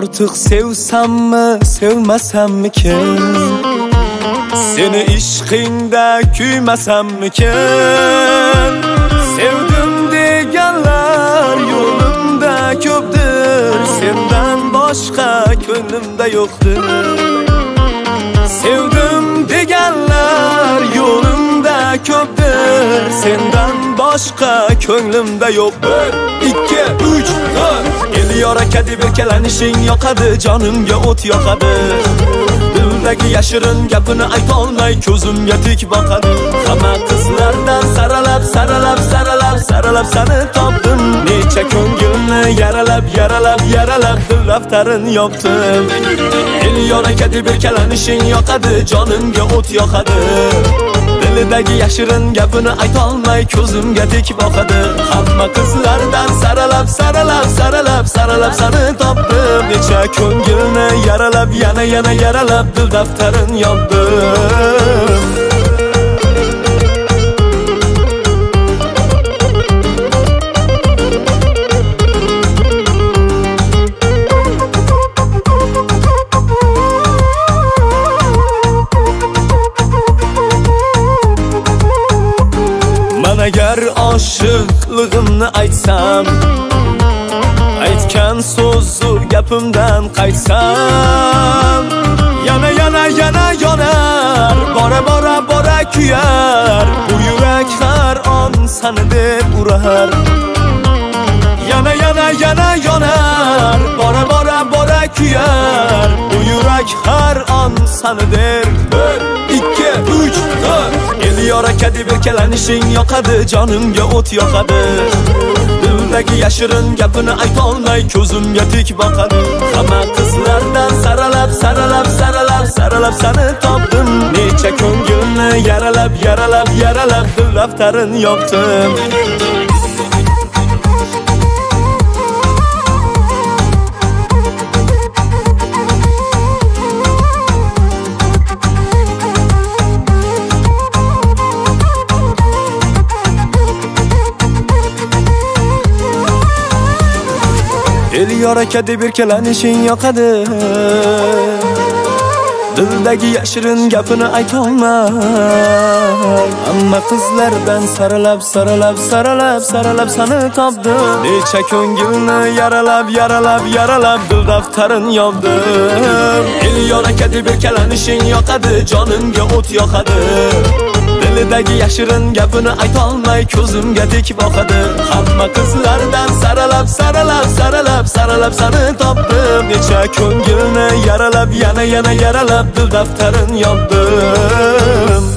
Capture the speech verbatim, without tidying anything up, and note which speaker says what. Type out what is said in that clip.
Speaker 1: Artık sevsammi, sevmasammikin? Seni ishqingda kuymasammikin? Sevdim deganlar yo'limda ko'pdir, sendan boshqa ko'nglimda yo'qdir. Sevdim deganlar yo'limda ko'pdir, sendan boshqa ko'nglimda yo'q. bir ikki uch to'rt Elyor aka deb erkalanishing yoqadi, jonimga o't yoqadi. Dildagi yashirin gapini aytolmay ko'zimga tik boqadi. Hamma qizlardan saralab saralab saralab saralab seni topdim. Necha ko'ngilni yaralab yaralab yaralab dil daftarin yopdim. Elyor aka deb erkalanishing yoqadi, jonimga o't yoqadi. Dilidagi yashirin gapini aytolmay ko'zimga tik boqadi. Hamma qizlardan saralab saralab saralab saralab seni topdim. Necha ko'ngilni yaralab yana yana yaralab dil daftarin yopdim. Agar oshiqligimni aytsam, aytgan so'zu gapimdan qaytsam, yana yana yana yonar, bora bora bora kuyar, bu yurak har on seni deb urar. Yana yana yana yonar, bora bora bora kuyar, bu yurak har on seni deb. bir ikki uch to'rt Elyor aka deb erkalanishing yoqadi, jonimga o't yoqadi. Dildagi yashirin gapini aytolmay ko'zimga tik boqadi. Hamma qizlardan saralab saralab saralab saralab seni topdim. Necha ko'ngilni yaralab yaralab yaralab dil daftarin yopdim. Elyor aka deb erkalanishing yoqadi. Dildagi yashirin gapini aytolmay, hamma qizlardan saralab saralab saralab saralab seni topdim. Necha ko'ngilni yaralab yaralab yaralab dil daftarin yopdim. Elyor aka deb erkalanishing yoqadi, jonimga o't yoqadi. Dilidagi yashirin gapini aytolmay ko'zimga tik boqadi. Hamma qizlardan saralab saralab saralab saralab seni topdim. Necha ko'ngilni yaralab yana yana yaralab dil daftarin yopdim.